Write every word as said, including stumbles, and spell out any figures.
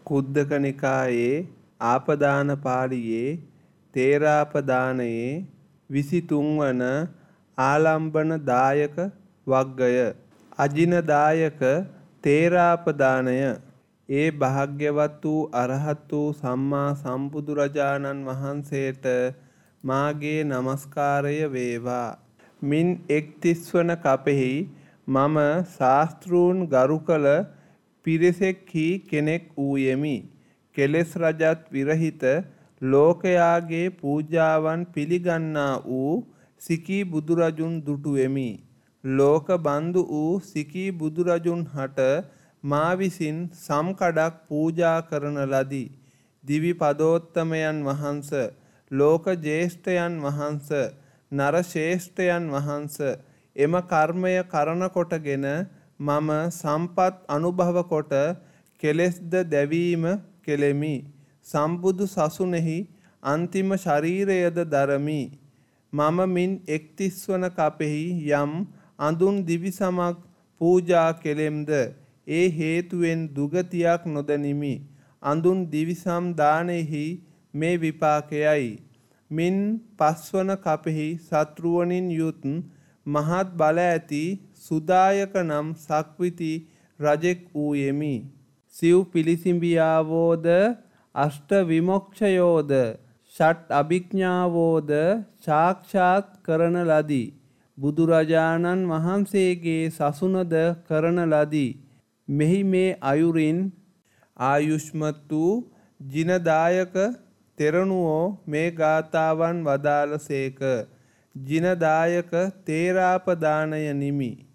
කුද්දක නිකායේ ආපදාන පාළියේ තේරාපදානයේ විසිතුන් වන ආලම්බන දායක වග්ගය. අජින දායක තේරාපදානය. ඒ භාග්‍යවත් වූ අරහත් වූ සම්මා සම්බුදුරජාණන් වහන්සේට මාගේ නමස්කාරය වේවා. මින් එක්තිස් වන කපෙහි මම ශාස්තෘන් ගරු කළ පිරිසෙක්හි කෙනෙක් වූයෙමි. කෙලෙස් රජත් විරහිත ලෝකයාගේ පූජාවන් පිළිගන්නා වූ සිකී බුදුරජුන් දුටුවෙමි. ලෝක බන්දු වූ සිකී බුදුරජුන් හට මා විසින් සම්කඩක් පූජා කරන ලදී. දිවි පදෝත්තමයන් වහන්ස, ලෝක ජේෂ්ඨයන් වහන්ස, නර ශ්‍රේෂ්ඨයන් වහන්ස එම කර්මය කරන කොටගෙන මම සම්පත් අනුභව කොට කෙලෙස්ද දැවීම කෙලෙමි. සම්බුදු සසුනේහි අන්තිම ශරීරයද දරමි. මම මින් එක්තිස් වන කපෙහි යම් අඳුන් දිවිසමක් පූජා කෙලෙම්ද ඒ හේතුවෙන් දුගතියක් නොදනිමි. අඳුන් දිවිසම් දානෙහි මේ විපාකයයි. මින් පස්වන කපෙහි සත්රුවනින් යුත් මහත් බල ඇති සුදායක නම් සක්විති රජෙක් වූයෙමි. සිව් පිළිසිඹියාවෝද අෂ්ට විමොක්ෂයෝද ෂට් අභිඥාවෝද සාක්ෂාත් කරන ලදී. බුදුරජාණන් වහන්සේගේ සසුනද කරන ලදී. මෙහි මේ අයුරින් ආයුෂ්මත් වූ ජිනදායක තෙරණුවෝ මේ ගාථාවන් වදාළසේක. ජිනදායක තේරාපදානය නිමි.